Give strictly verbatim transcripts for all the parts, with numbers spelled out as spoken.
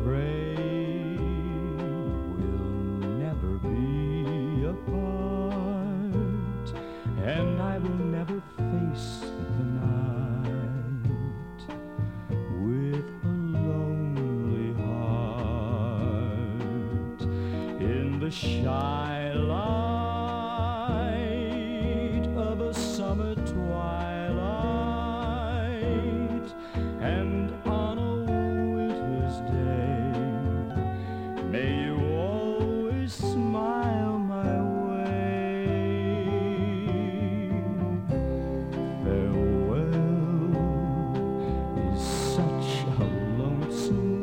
pray we'll never be apart, and I will never face the night with a lonely heart. In the shy light of a summer twilight, and on a winter's day, may you always smile my way. Farewell is such a lonesome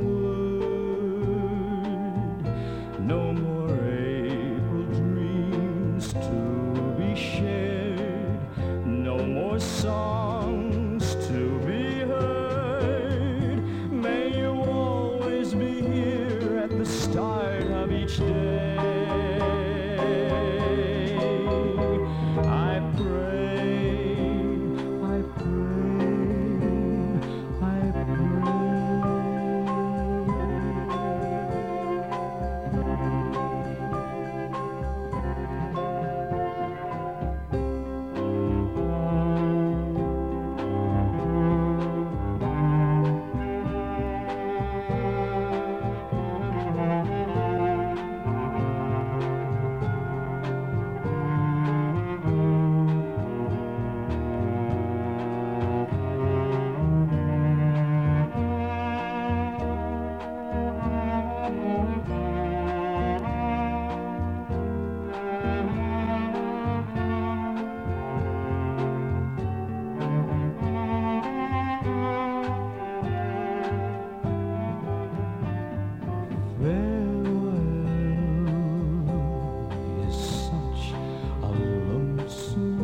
word. No more April dreams to be shared, no more songs to be heard. May you always be here at the start of each day. I pray, I pray, I pray. Farewell is such a lonesome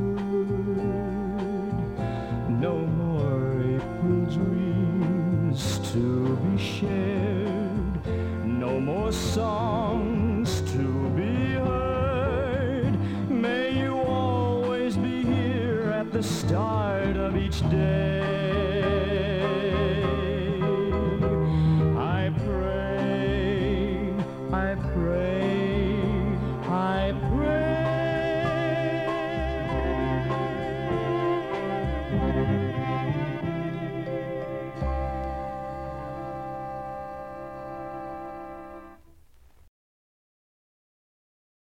word. No more April dreams to be shared, no more songs